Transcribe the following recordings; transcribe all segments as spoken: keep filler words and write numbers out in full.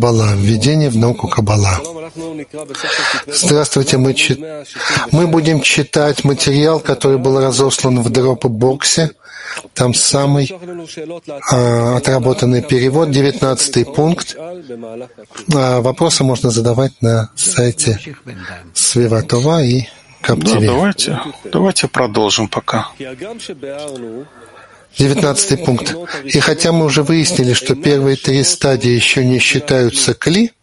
Каббала. Введение в науку Каббала. Здравствуйте, мы, чит... мы будем читать материал, который был разослан в дропбоксе. Там самый а, отработанный перевод, девятнадцатый пункт. А, вопросы можно задавать на сайте Свива Това и Кап-ТВ. Да, давайте, давайте продолжим пока. девятнадцатый пункт. И хотя мы уже выяснили, что первые три стадии еще не считаются кли,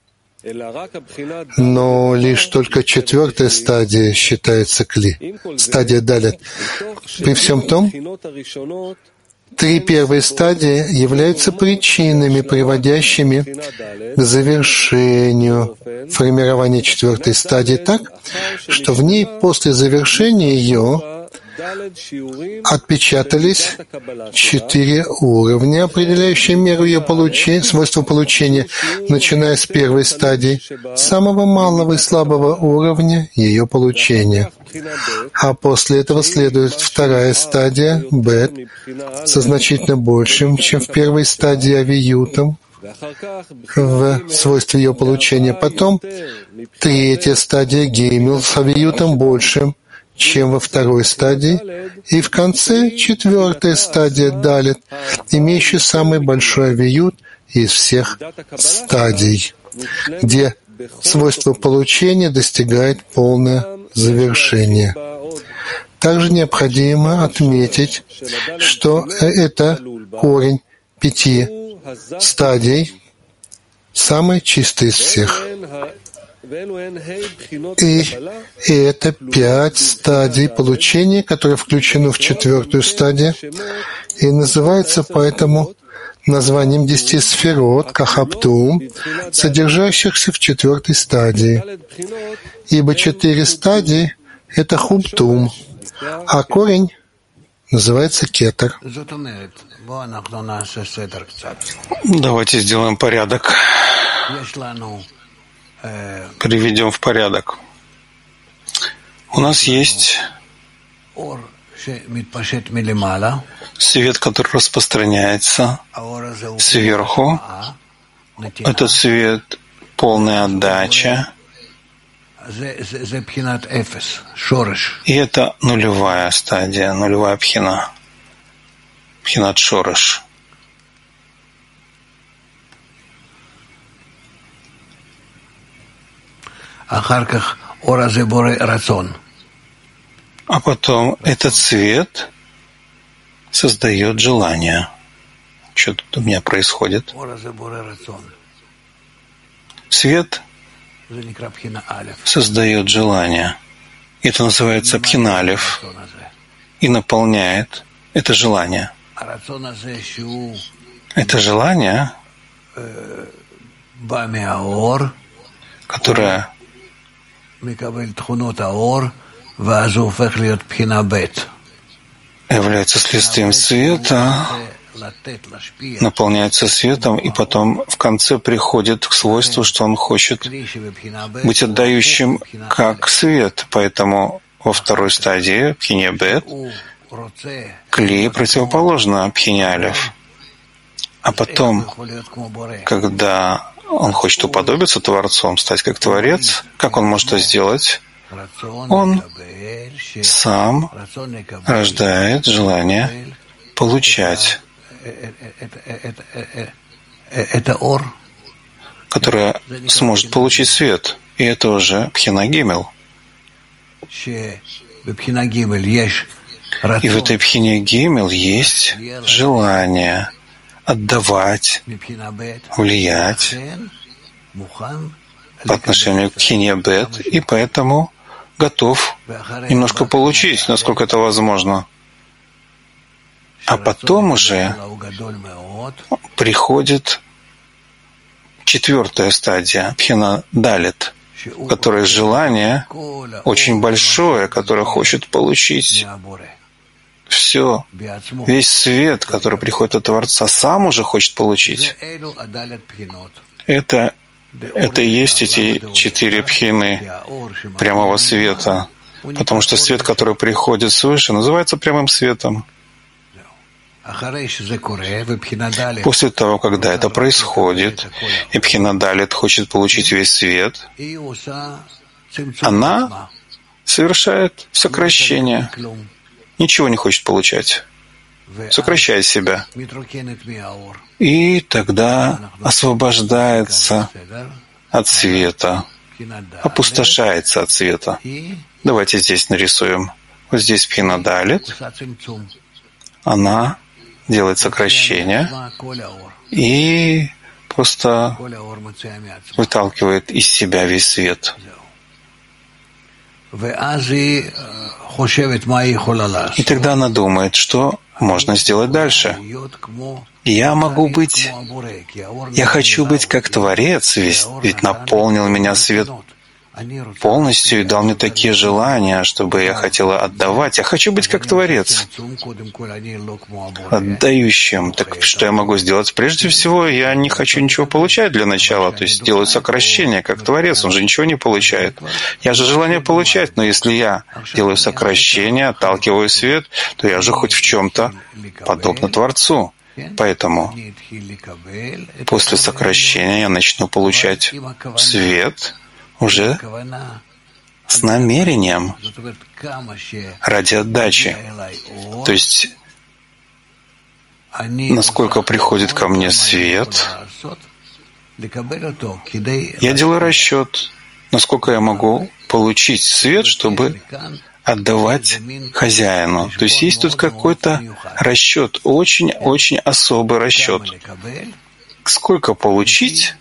но лишь только четвертая стадия считается кли, стадия далят. При всем том, три первые стадии являются причинами, приводящими к завершению формирования четвертой стадии так, что в ней после завершения ее отпечатались четыре уровня, определяющие меру ее получения, свойства получения, начиная с первой стадии, самого малого и слабого уровня ее получения. А после этого следует вторая стадия, бет, со значительно большим, чем в первой стадии авиютом, в свойстве ее получения. Потом третья стадия, геймил, с авиютом большим, чем во второй стадии, и в конце четвертая стадия далит, имеющая самый большой авиют из всех стадий, где свойство получения достигает полное завершение. Также необходимо отметить, что это корень пяти стадий, самый чистый из всех. И, и это пять стадий получения, которые включены в четвертую стадию, и называется поэтому названием десяти сферот, кахаптум, содержащихся в четвертой стадии. Ибо четыре стадии — это хубтум, а корень называется кетер. Давайте сделаем порядок. Приведем в порядок. У нас есть свет, который распространяется сверху. Этот свет — полная отдача. И это нулевая стадия, нулевая пхина. Пхинат шореш. А потом этот свет создает желание. Что тут у меня происходит? Свет создает желание. Это называется пхина алеф. И наполняет это желание. Это желание, которое является следствием света, наполняется светом, и потом в конце приходит к свойству, что он хочет быть отдающим как свет. Поэтому во второй стадии, пхине бет, кли противоположно пхине алеф. А потом, когда он хочет уподобиться Творцом, стать как Творец, как он может это сделать? Он сам рождает желание получать, которое сможет получить свет. И это уже пхина гимел. И в этой пхине гимел есть желание отдавать, влиять по отношению к пхине бет, и поэтому готов немножко получить, насколько это возможно. А потом уже приходит четвертая стадия, пхина далит, в которой желание очень большое, которое хочет получить все, весь свет, который приходит от Творца, сам уже хочет получить. Это, это и есть эти четыре пхины прямого света, потому что свет, который приходит свыше, называется прямым светом. После того, когда это происходит, и Пхина Далет хочет получить весь свет, она совершает сокращение, ничего не хочет получать, сокращает себя. И тогда освобождается от света, опустошается от света. Давайте здесь нарисуем. Вот здесь Пхина Далет. Она делает сокращение и просто выталкивает из себя весь свет. И тогда она думает, что можно сделать дальше. Я могу быть, я хочу быть как Творец, ведь, ведь наполнил меня свет полностью и дал мне такие желания, чтобы я хотела отдавать. Я хочу быть как Творец, отдающим. Так что я могу сделать? Прежде всего, я не хочу ничего получать для начала, то есть делаю сокращение, как Творец, он же ничего не получает. Я же желание получать, но если я делаю сокращение, отталкиваю свет, то я же хоть в чем-то подобно Творцу. Поэтому после сокращения я начну получать свет уже с намерением ради отдачи. То есть, насколько приходит ко мне свет, я делаю расчет, насколько я могу получить свет, чтобы отдавать хозяину. То есть есть тут какой-то расчет, очень-очень особый расчет. Сколько получить,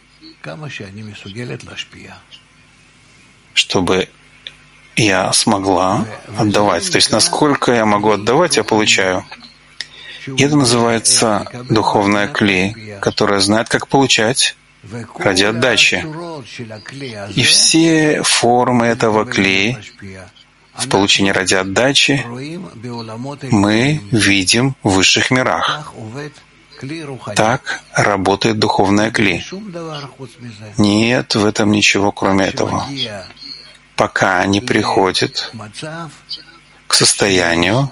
чтобы я смогла отдавать. То есть насколько я могу отдавать, я получаю. И это называется духовная кли, которая знает, как получать ради отдачи. И все формы этого кли в получении ради отдачи мы видим в высших мирах. Так работает духовная кли. Нет в этом ничего, кроме этого. Пока не приходит к состоянию,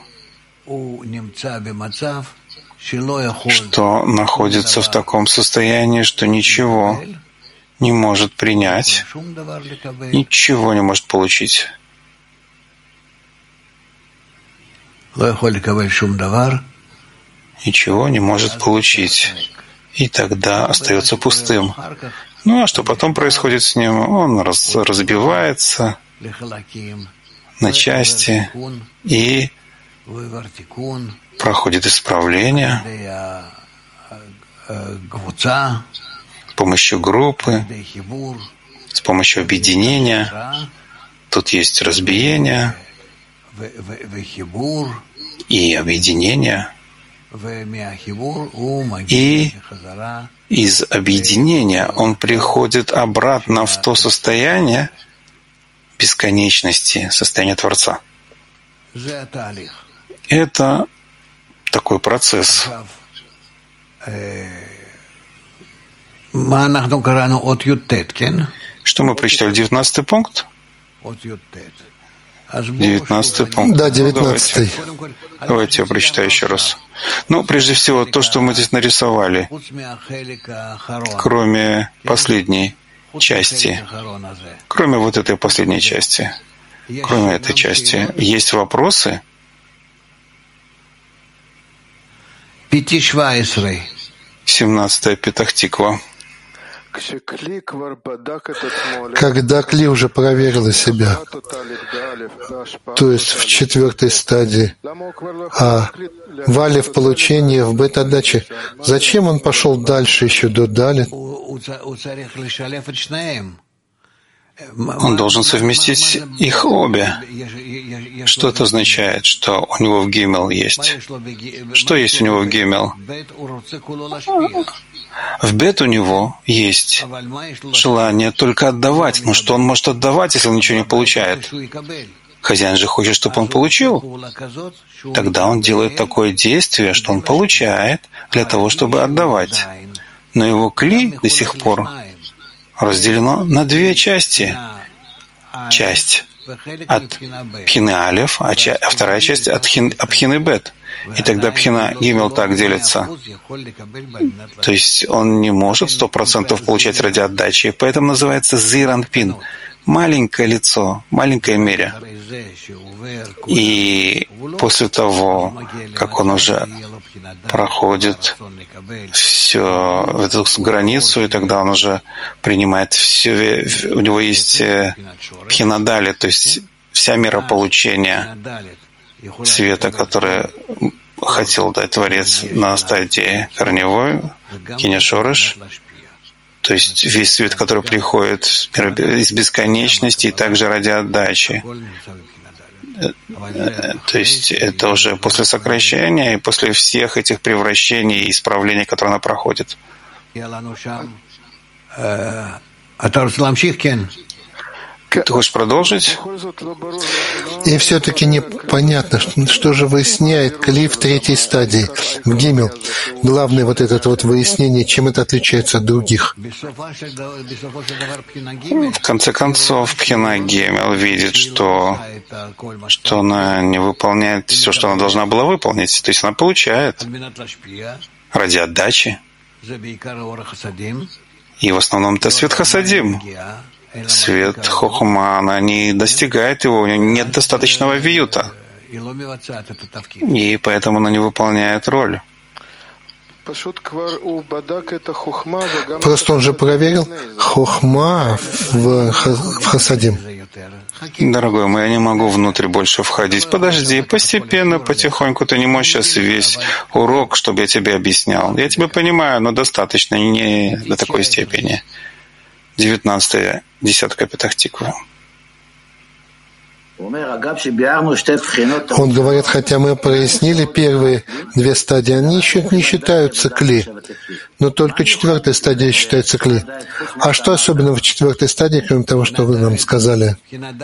что находится в таком состоянии, что ничего не может принять, ничего не может получить. Ничего не может получить. И тогда остается пустым. Ну а что потом происходит с ним? Он раз, разбивается на части и проходит исправление с помощью группы, с помощью объединения. Тут есть разбиение и объединение. И из объединения он приходит обратно в то состояние бесконечности, состояние Творца. Это такой процесс. Что мы прочитали? девятнадцатый пункт? Девятнадцатый пункт. Да, девятнадцатый. Давайте, давайте я прочитаю еще раз. Ну, прежде всего, то, что мы здесь нарисовали, кроме последней части, кроме вот этой последней части, кроме этой части, есть вопросы? семнадцатая Петах-Тиква. Когда кли уже проверила себя, то есть в четвертой стадии, а в алеф получения, в бета-даче, зачем он пошел дальше еще до далит? Он должен совместить их обе. Что это означает, что у него в гимел есть? Что есть у него в гимел? В бет у него есть желание только отдавать. Но что он может отдавать, если он ничего не получает? Хозяин же хочет, чтобы он получил. Тогда он делает такое действие, что он получает для того, чтобы отдавать. Но его кли до сих пор разделено на две части. Часть от Пхины Алеф, а, ча- а вторая часть от Пхины Бет. И тогда пхина гимел так делится. То есть он не может сто процентов получать ради отдачи, поэтому называется зиранпин. Маленькое лицо, маленькая меря. И после того, как он уже проходит все эту границу, и тогда он уже принимает все, у него есть пхина далит, то есть вся мера получения света, который хотел дать Творец на стадии корневой, киня шореш, то есть весь свет, который приходит из бесконечности и также ради отдачи. То есть это уже после сокращения и после всех этих превращений и исправлений, которые она проходит. Ты хочешь продолжить? И все-таки непонятно, что же выясняет Кли в третьей стадии, в Гимел. Главное вот это вот выяснение, чем это отличается от других. В конце концов, пхина Гимел видит, что, что она не выполняет все, что она должна была выполнить. То есть она получает ради отдачи. И в основном это свет хасадим. Свет хохма, она не достигает его, у нее нет достаточного виюта. И поэтому она не выполняет роль. Просто он же проверил хохма в, в хасадим. Дорогой мой, я не могу внутрь больше входить. Подожди, постепенно, потихоньку. Ты не можешь сейчас весь урок, чтобы я тебе объяснял. Я тебя понимаю, но достаточно, не до такой степени. Девятнадцатая десятка Петах Тиква. Он говорит, хотя мы прояснили первые две стадии, они еще не считаются кли, но только четвертая стадия считается кли. А что особенно в четвертой стадии, кроме того, что вы нам сказали?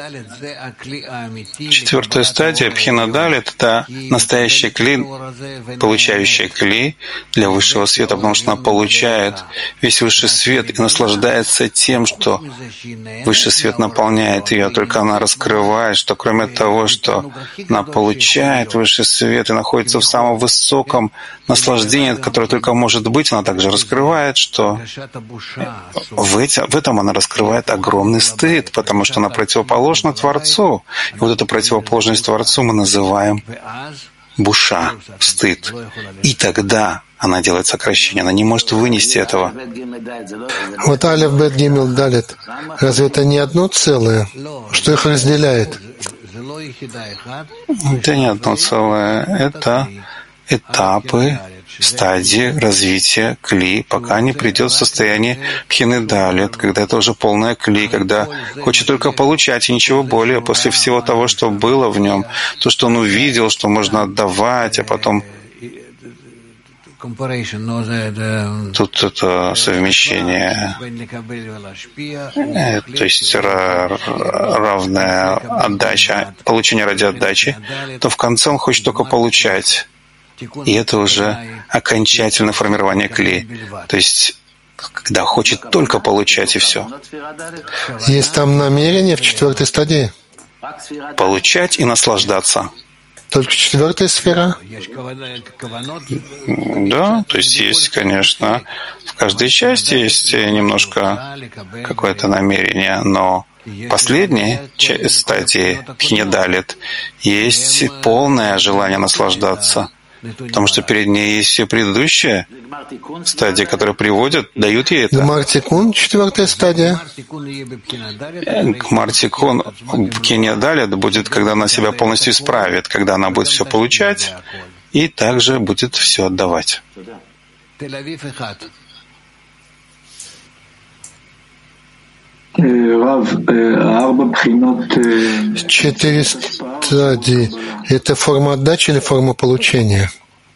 Четвертая стадия пхина далит — это настоящий кли, получающий кли для высшего света, потому что она получает весь высший свет и наслаждается тем, что высший свет наполняет ее, только она раскрывает, что кроме того, что она получает высший свет и находится в самом высоком наслаждении, которое только может быть, она также раскрывает, что в, эти, в этом она раскрывает огромный стыд, потому что она противоположна Творцу. И вот эту противоположность Творцу мы называем буша, стыд. И тогда она делает сокращение, она не может вынести этого. Вот алеф, бет, гимел, далит. Разве это не одно целое? Что их разделяет? Это не одно целое. Это этапы, стадии развития кли, пока не придет в состояние пхины далит, когда это уже полная кли, когда хочет только получать и ничего более. После всего того, что было в нем, то, что он увидел, что можно отдавать, а потом тут это совмещение, то есть равная отдача, получение ради отдачи, то в конце он хочет только получать. И это уже окончательное формирование кли. То есть, когда хочет только получать и все. Есть там намерение в четвертой стадии? Получать и наслаждаться. Только четвертая сфера? Да, то есть есть, конечно, в каждой части есть немножко какое-то намерение, но в последней стадии пхина далит есть полное желание наслаждаться, потому что перед ней есть все предыдущие стадии, которые приводят, дают ей это. Гмар-тикун, четвертая стадия. Гмар-тикун в пхине далит будет, когда она себя полностью исправит, когда она будет все получать и также будет все отдавать. Четыре стадии. Это форма отдачи или форма получения?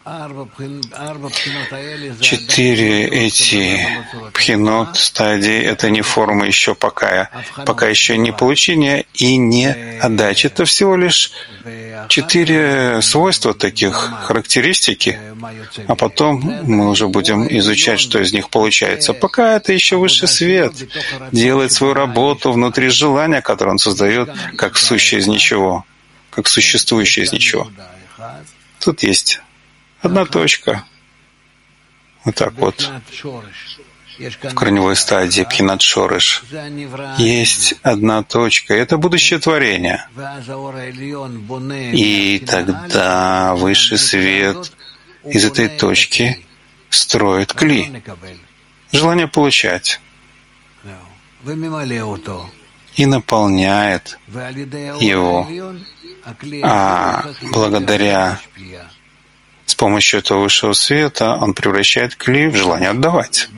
Четыре эти пхинот стадии — это не форма еще пока, пока еще не получение и не отдача. Это всего лишь четыре свойства таких, характеристики, а потом мы уже будем изучать, что из них получается. Пока это еще высший свет делает свою работу внутри желания, которое он создает, как сущее из ничего, как существующее из ничего. Тут есть Одна точка. Вот так вот. В корневой стадии Пхинат Шореш есть одна точка. Это будущее творение. И тогда высший свет из этой точки строит кли. Желание получать. И наполняет его. А благодаря с помощью этого высшего света он превращает кли в желание отдавать.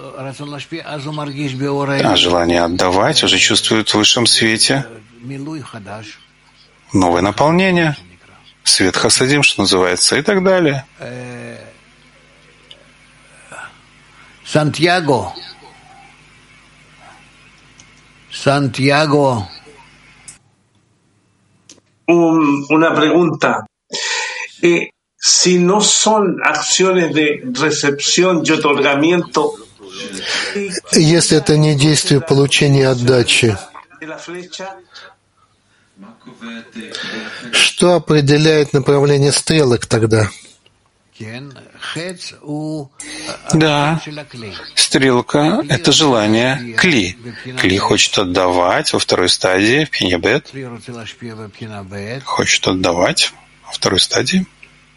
А желание отдавать уже чувствует в высшем свете новое наполнение, свет хасадим, что называется, и так далее. Сантьяго. Сантьяго. Una pregunta. Eh, si no son acciones de recepción y otorgamiento, если это не действие получения и отдачи, что определяет направление стрелок тогда? Да, стрелка — это желание кли. Кли хочет отдавать во второй стадии, в пхине-бет. Хочет отдавать во второй стадии.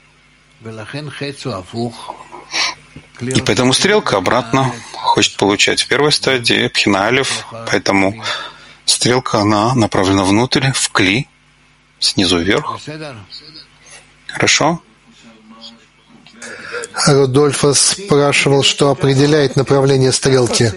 И поэтому стрелка обратно хочет получать в первой стадии, пхина-алеф. Поэтому стрелка, она направлена внутрь, в кли, снизу вверх. Хорошо? Рудольфо спрашивал, что определяет направление стрелки.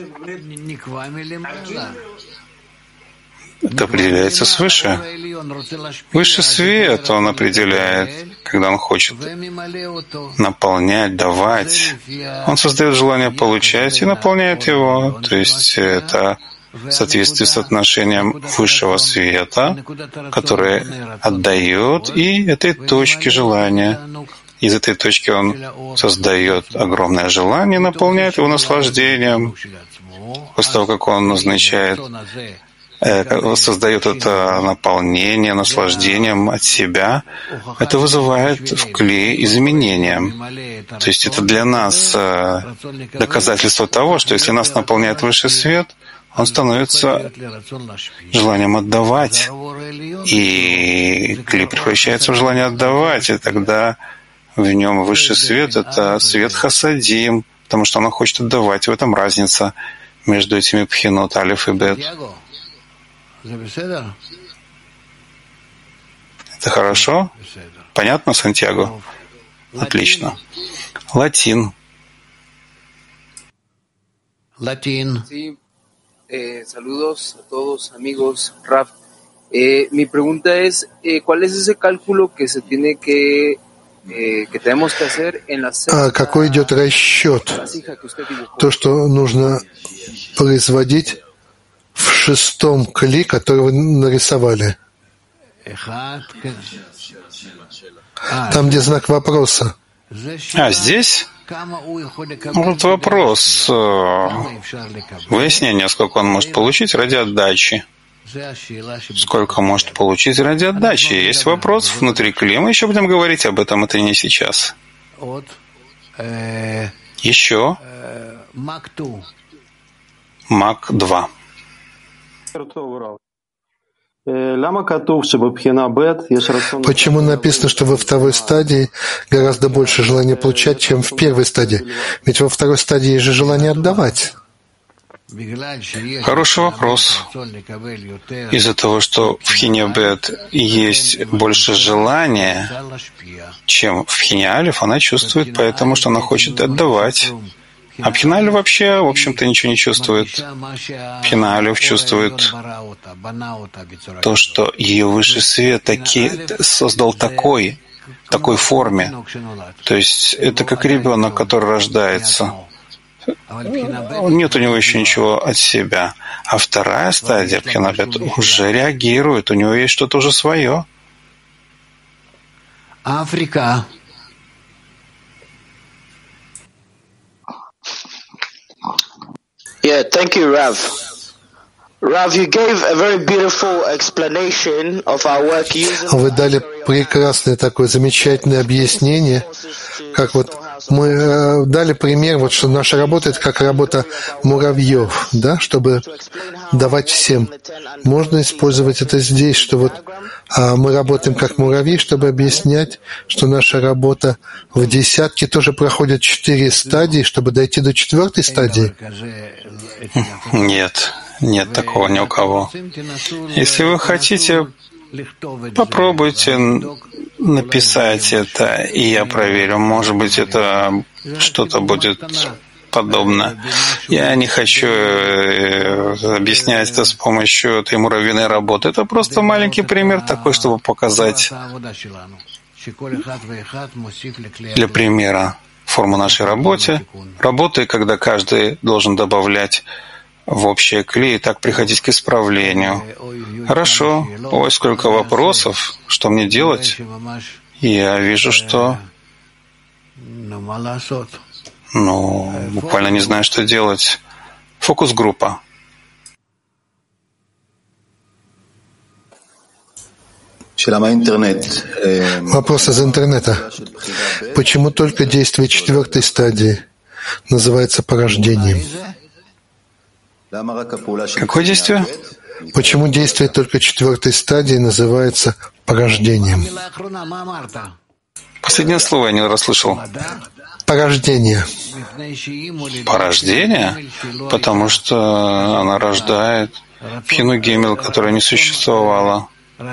Это определяется свыше. Высший свет он определяет, когда он хочет наполнять, давать. Он создает желание получать и наполняет его. То есть это в соответствии с отношением высшего света, который отдает, и этой точки желания. Из этой точки он создает огромное желание, наполняет его наслаждением. После того, как он назначает, э, создает это наполнение наслаждением от себя, это вызывает в кли изменения. То есть это для нас э, доказательство того, что если нас наполняет высший свет, он становится желанием отдавать. И кли превращается в желание отдавать, и тогда в нем высший свет — это свет хасадим, потому что она хочет отдавать. В этом разница между этими пхинот, алиф и бет. Это хорошо? Понятно, Сантьяго? Отлично. Латин. Латин. Eh, saludos a todos, amigos. Raf, eh, mi pregunta es, eh, ¿cuál es ese cálculo que se tiene que eh, que tenemos que hacer en la а какой идет расчет? То, что нужно производить в шестом кли, который вы нарисовали. Там, где знак вопроса. А здесь? Вот вопрос выяснения, сколько он может получить ради отдачи. Сколько может получить ради отдачи. Есть вопрос внутри кли. Мы еще будем говорить об этом, это не сейчас. Еще. Мак два. Почему написано, что во второй стадии гораздо больше желания получать, чем в первой стадии? Ведь во второй стадии есть же желание отдавать. Хороший вопрос. Из-за того, что в пхине-бет есть больше желания, чем в пхине-алеф, она чувствует, поэтому что она хочет отдавать. А пхина-алеф вообще, в общем-то, ничего не чувствует. Пхина-алеф чувствует то, что ее высший свет таки создал такой, такой форме. То есть это как ребенок, который рождается. Нет у него еще ничего от себя. А вторая стадия пхина-бет уже реагирует, у него есть что-то уже свое. Африка. Yeah, thank you, Rav. Вы дали прекрасное такое замечательное объяснение, как вот мы э, дали пример, вот что наша работа — это как работа муравьев, да, чтобы давать всем. Можно использовать это здесь, что вот а мы работаем как муравьи, чтобы объяснять, что наша работа в десятке тоже проходит четыре стадии, чтобы дойти до четвертой стадии? Нет, нет такого ни у кого. Если вы хотите, попробуйте написать это, и я проверю. Может быть, это что-то будет подобно. Я не хочу объяснять это с помощью этой муравьиной работы. Это просто маленький пример такой, чтобы показать для примера форму нашей работы, работы, когда каждый должен добавлять в общее кли и так приходить к исправлению. Хорошо. Ой, сколько вопросов. Что мне делать? Я вижу, что ну, буквально не знаю, что делать. Фокус-группа. Вопрос из интернета. Почему только действие четвертой стадии называется порождением? Какое действие? Почему действие только четвертой стадии называется порождением? Последнее слово я не расслышал. Порождение. Порождение? Потому что она рождает пхину гимел, которая не существовала.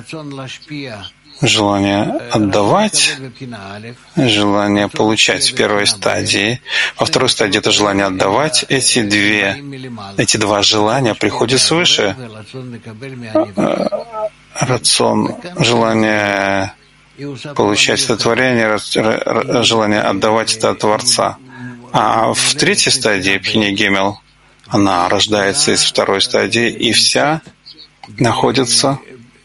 Желание отдавать, желание получать в первой стадии. Во второй стадии это желание отдавать. Эти две, эти два желания приходят свыше. Рацион, желание получать это творение, желание отдавать это от Творца. А в третьей стадии Пхини Гимел она рождается из второй стадии, и вся находится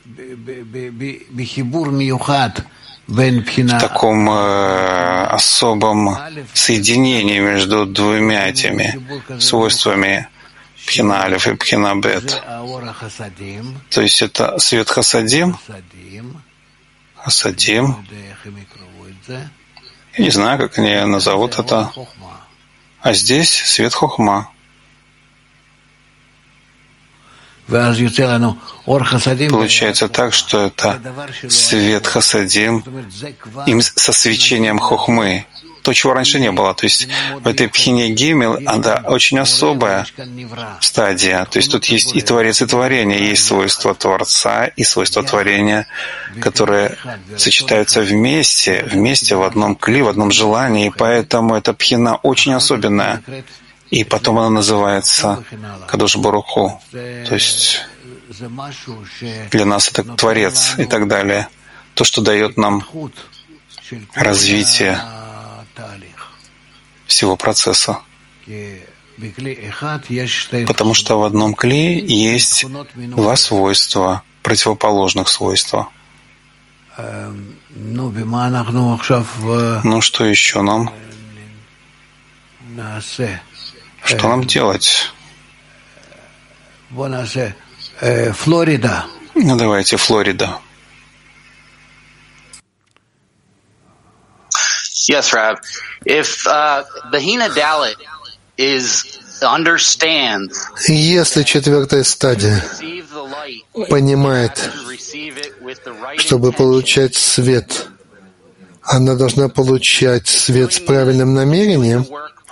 в таком э, особом соединении между двумя этими свойствами Пхина Алеф и Пхина Бет. То есть это свет Хасадим, Хасадим, я не знаю, как они назовут это, а здесь свет Хохма. Получается так, что это свет Хасадим им со свечением Хохмы. То, чего раньше не было. То есть в этой Пхине Гимел она очень особая стадия. То есть тут есть и Творец, и творение. Есть свойства Творца и свойства творения, которые сочетаются вместе, вместе в одном кли, в одном желании. И поэтому эта Пхина очень особенная. И потом она называется Кадош Баруху. То есть для нас это Творец и так далее. То, что дает нам развитие всего процесса. Потому что в одном кли есть два свойства, противоположных свойства. Ну что еще нам? Что нам делать? Флорида. Ну давайте, Флорида. Yes, Rav. If uh, Bhina Dalit is understands, если четвертая стадия понимает, чтобы получать свет, она должна получать свет с правильным намерением.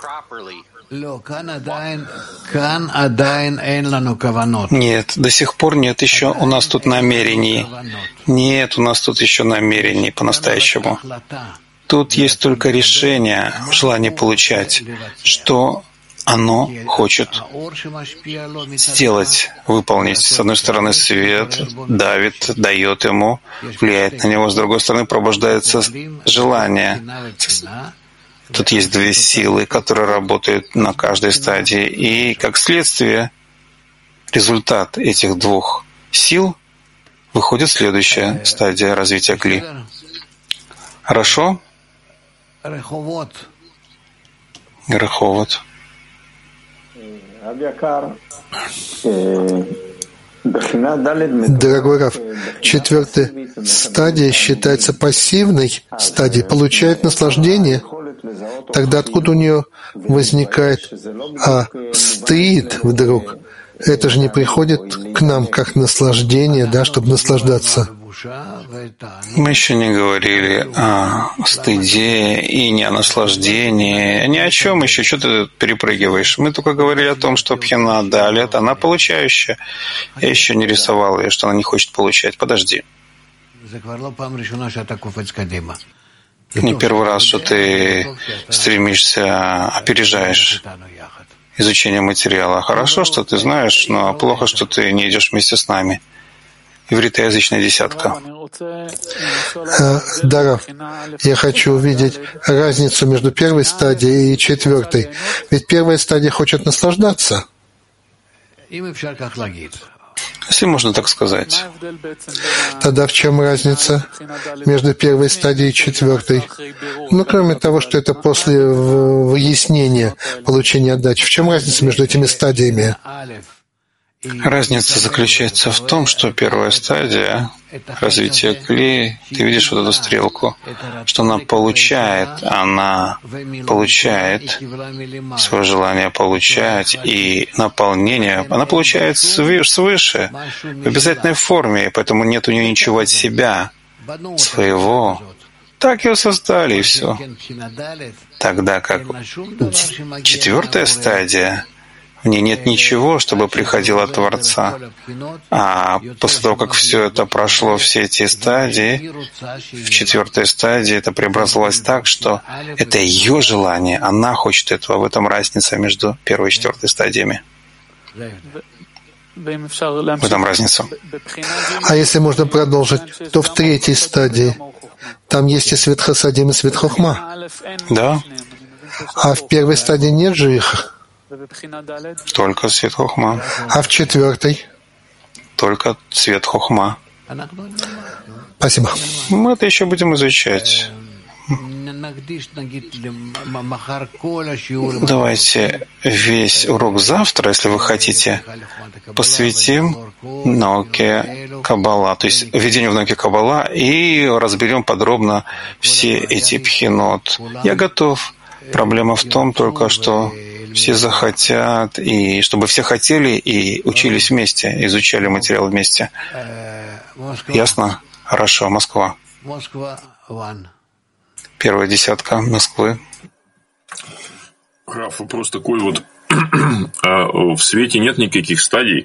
Нет, до сих пор нет еще у нас тут намерений. Нет, у нас тут еще намерений по-настоящему. Тут есть только решение, желание получать, что оно хочет сделать, выполнить. С одной стороны, свет давит, дает ему, влияет на него. С другой стороны, пробуждается желание. Тут есть две силы, которые работают на каждой стадии. И, как следствие, результат этих двух сил выходит следующая стадия развития кли. Хорошо? Реховод. Дорогой Рав, четвертая стадия считается пассивной стадией, получает наслаждение. Тогда откуда у нее возникает а, стыд вдруг? Это же не приходит к нам как наслаждение, да, чтобы наслаждаться. Мы еще не говорили о стыде и не о наслаждении, ни о чем еще, что ты перепрыгиваешь. Мы только говорили о том, что Пхина Далет, она получающая. Я еще не рисовал ее, что она не хочет получать. Подожди. Не первый раз, что ты стремишься, опережаешь изучение материала. Хорошо, что ты знаешь, но плохо, что ты не идешь вместе с нами. Ивритоязычная десятка. Даров, я хочу увидеть разницу между первой стадией и четвертой. Ведь первая стадия хочет наслаждаться. Если можно так сказать. Тогда в чем разница между первой стадией и четвертой? Ну, кроме того, что это после выяснения получения отдачи. В чем разница между этими стадиями? Разница заключается в том, что первая стадия развития кли, ты видишь вот эту стрелку, что она получает, она получает свое желание получать и наполнение, она получает свыше, в обязательной форме, поэтому нет у нее ничего от себя, своего. Так ее создали, и все. Тогда как четвертая стадия, в ней нет ничего, чтобы приходило от Творца. А после того, как все это прошло, все эти стадии, в четвертой стадии это преобразовалось так, что это ее желание, она хочет этого. В этом разница между первой и четвертой стадиями. В этом разница. А если можно продолжить, то в третьей стадии там есть и свет хасадим, и свет хохма. Да. А в первой стадии нет же их. Только свет хохма. А в четвертой? Только цвет хохма. Спасибо. Мы это еще будем изучать. Давайте весь урок завтра, если вы хотите, посвятим науке Каббала, то есть введению в науке Каббала, и разберем подробно все эти пхинот. Я готов. Проблема в том только, что все захотят, и чтобы все хотели и учились вместе, изучали материал вместе. Ясно? Хорошо. Москва. Первая десятка Москвы. Раф, вопрос такой вот. В свете нет никаких стадий.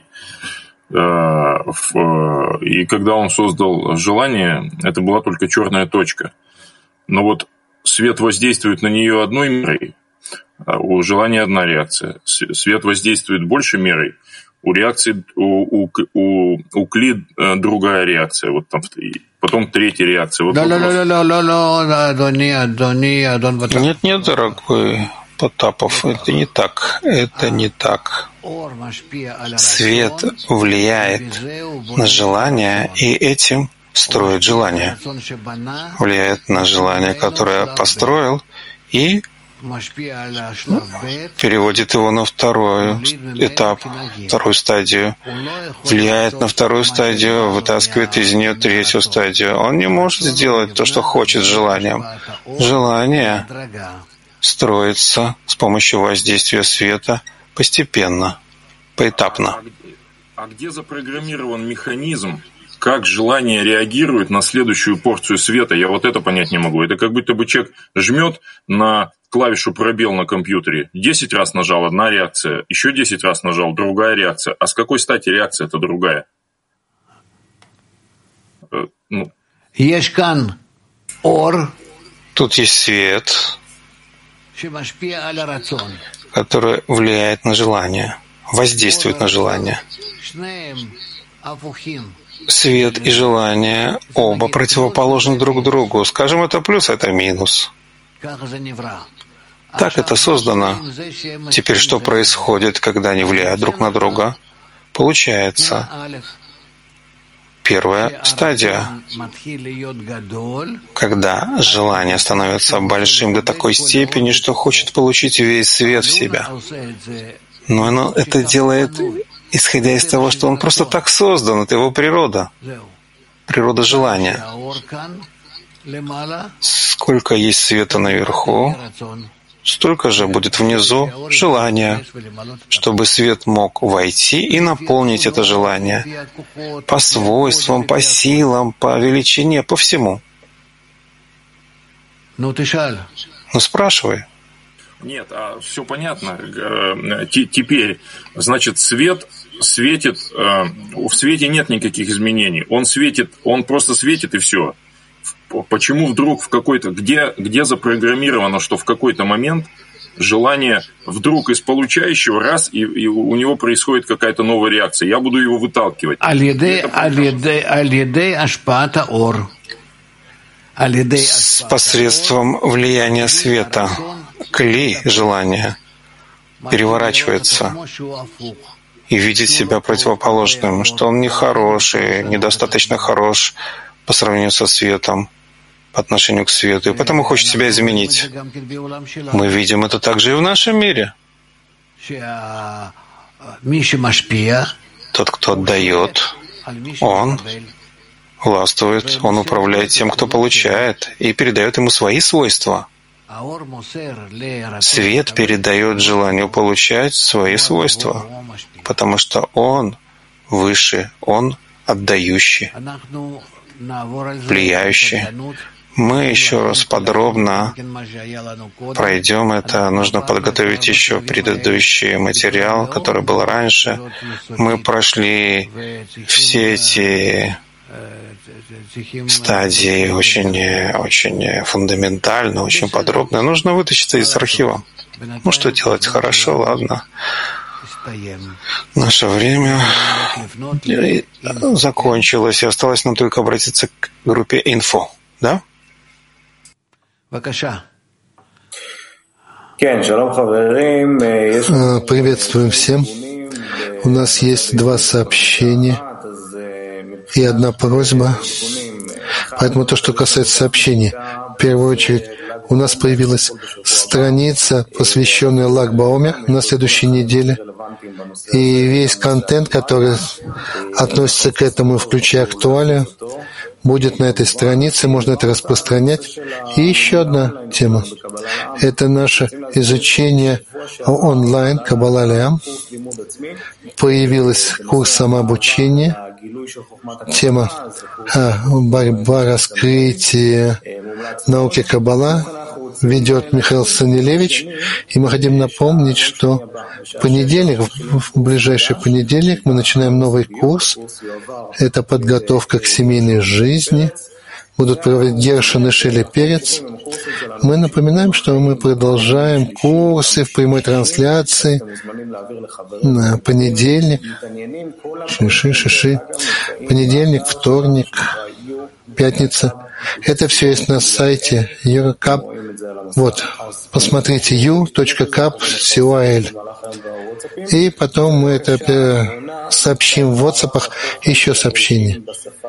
И когда он создал желание, это была только черная точка. Но вот свет воздействует на нее одной мерой, а у желания одна реакция. Свет воздействует большей мерой, у реакции, у, у, у, у кли другая реакция. Вот там, потом третья реакция. Вот нет, нет, дорогой Потапов, это не так. Это не так. Свет влияет на желание, и этим строит желание. Влияет на желание, которое построил, и переводит его на второй этап, вторую стадию, влияет на вторую стадию, вытаскивает из нее третью стадию. Он не может сделать то, что хочет с желанием. Желание строится с помощью воздействия света постепенно, поэтапно. А где запрограммирован механизм, как желание реагирует на следующую порцию света? Я вот это понять не могу. Это как будто бы человек жмет на клавишу пробел на компьютере. десять раз нажал, одна реакция. Еще десять раз нажал, другая реакция. А с какой стати реакция это другая? Ну. Тут есть свет, который влияет на желание, воздействует на желание. Свет и желание оба противоположны друг другу. Скажем, это плюс, это минус. Так это создано. Теперь что происходит, когда они влияют друг на друга? Получается, первая стадия, когда желание становится большим до такой степени, что хочет получить весь свет в себя. Но оно это делает исходя из того, что он просто так создан, это его природа, природа желания. Сколько есть света наверху, столько же будет внизу желания, чтобы свет мог войти и наполнить это желание по свойствам, по силам, по величине, по всему. Ну, спрашивай. Нет, а все понятно. Теперь, значит, свет светит, в свете нет никаких изменений. Он светит, он просто светит и все. Почему вдруг в какой-то, где, где запрограммировано, что в какой-то момент желание вдруг из получающего раз, и, и у него происходит какая-то новая реакция. Я буду его выталкивать. С посредством влияния света кли желания переворачивается и видит себя противоположным, что он нехороший, недостаточно хорош по сравнению со светом, по отношению к свету, и поэтому хочет себя изменить. Мы видим это также и в нашем мире. Тот, кто отдает, он властвует, он управляет тем, кто получает, и передает ему свои свойства. Свет передает желанию получать свои свойства, потому что он выше, он отдающий, влияющий. Мы еще раз подробно пройдем это. Нужно подготовить еще предыдущий материал, который был раньше. Мы прошли все эти стадии очень, очень фундаментально, очень подробно. Нужно вытащить из архива. Ну, что делать? Хорошо, ладно. Наше время закончилось, и осталось нам только обратиться к группе «Инфо». Да? Приветствуем всем. У нас есть два сообщения и одна просьба. Поэтому то, что касается сообщений, в первую очередь, у нас появилась страница, посвященная Lag Baomer на следующей неделе. И весь контент, который относится к этому, включая актуалию, будет на этой странице, можно это распространять. И еще одна тема. Это наше изучение онлайн Каббала Леам. Появился курс самообучения. Тема «Борьба, раскрытие науки Каббала» ведет Михаил Санилевич. И мы хотим напомнить, что в понедельник, в ближайший понедельник, мы начинаем новый курс. Это подготовка к семейной жизни. Будут проводить Гершин и Шели Перец. Мы напоминаем, что мы продолжаем курсы в прямой трансляции на понедельник, шиши, шиши, понедельник, вторник, пятница. Это все есть на сайте юркап. Вот, посмотрите ю точка кап точка кол. И потом мы это сообщим в WhatsApp, еще сообщение.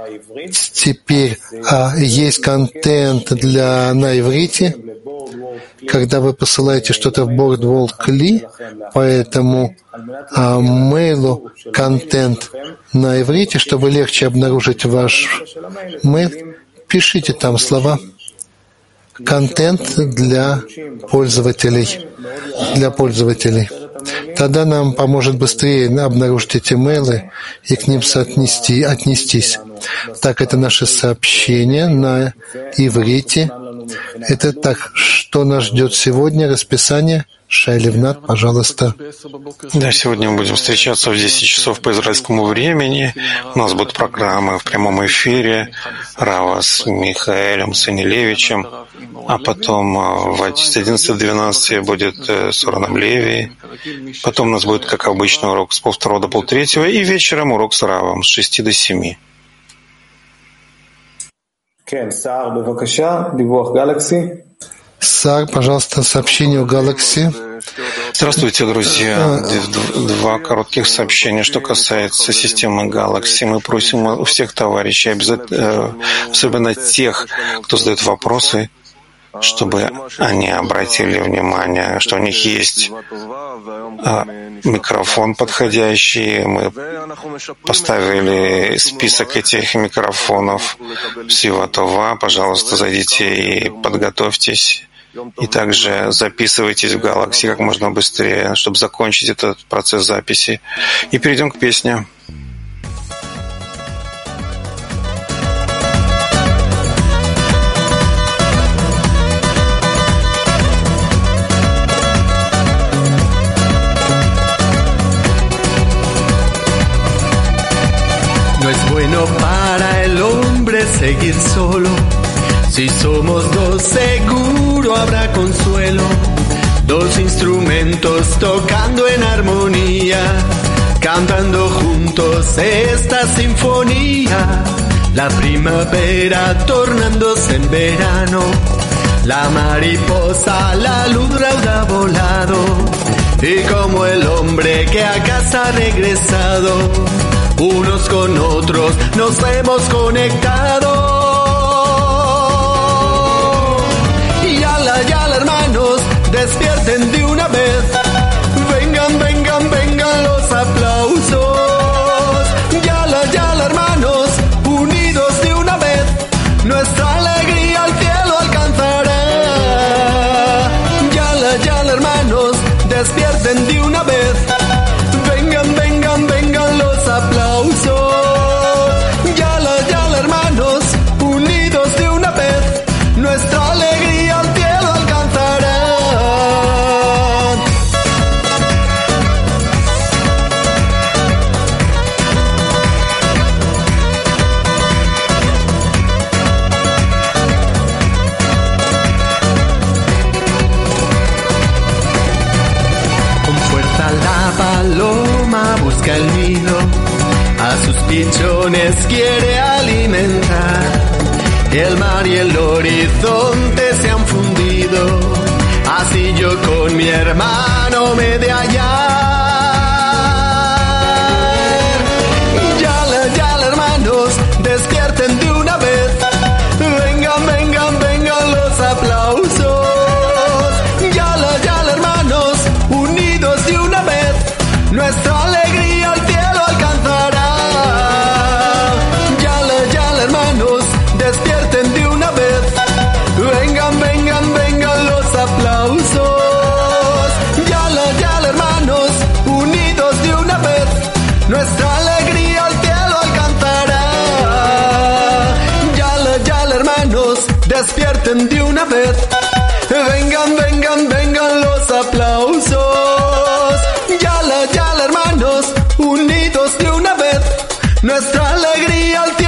Теперь а, есть контент для на иврите, когда вы посылаете что-то в BoardWalk Кли, поэтому а, мейлу контент на иврите, чтобы легче обнаружить ваш мейл, пишите там слова «контент для пользователей», для пользователей. Тогда нам поможет быстрее обнаружить эти мейлы и к ним соотнести, отнестись. Так, это наше сообщение на иврите. Это так, что нас ждет сегодня, расписание. Шай Левнат, пожалуйста. Да, сегодня мы будем встречаться в десять часов по израильскому времени. У нас будут программы в прямом эфире Рава с Михаэлем Санилевичем, а потом в одиннадцать-двенадцать будет с Ороном Леви. Потом у нас будет, как обычно, урок с полвторого до полтретьего, и вечером урок с Равом с шести до семи. Сар, пожалуйста, сообщение в Galaxy. Здравствуйте, друзья. Два коротких сообщения. Что касается системы Galaxy, мы просим у всех товарищей, обязательно, особенно тех, кто задает вопросы, чтобы они обратили внимание, что у них есть а, микрофон подходящий. Мы поставили список этих микрофонов в Сиватова. Пожалуйста, зайдите и подготовьтесь. И также записывайтесь в Galaxy как можно быстрее, чтобы закончить этот процесс записи. И перейдем к песне. No es bueno para el hombre seguir solo. Si somos dos, seguro habrá consuelo. Dos instrumentos tocando en armonía, cantando juntos esta sinfonía. La primavera tornándose en verano, la mariposa, la luz rauda ha volado. Y como el hombre que a casa ha regresado, unos con otros nos hemos conectado. Y ala, y ala, hermanos, despierten de una vez. Vengan, vengan, vengan los aplausos. Y ala, y ala, hermanos, unidos de una vez, nuestra alegría al cielo alcanzará. Y ala, y ala, hermanos, despierten de una vez. Vengan, vengan, vengan los aplausos. Yala, yala, hermanos, unidos de una vez, nuestra alegría al cielo alcanzará. Con fuerza la paloma busca el nido, a sus pichones quiere alimentar. El mar y el horizonte se han fundido, así yo con mi hermano me he de hallar. Yala, yala, hermanos, despierten de una vez. Vengan, vengan, vengan los aplausos. Yala, yala, hermanos, unidos de una vez, nuestra alegría al cielo alcanzará. Yala, yala, hermanos, despierten de una vez. Vengan, vengan, vengan los aplausos. Yala, yala, hermanos, unidos de una vez, nuestra alegría al cielo alcanzará. Yala, yala, hermanos, despierten de una vez. Vengan, vengan, vengan los aplausos. Yala, yala, hermanos, unidos de una vez, nuestra alegría al cielo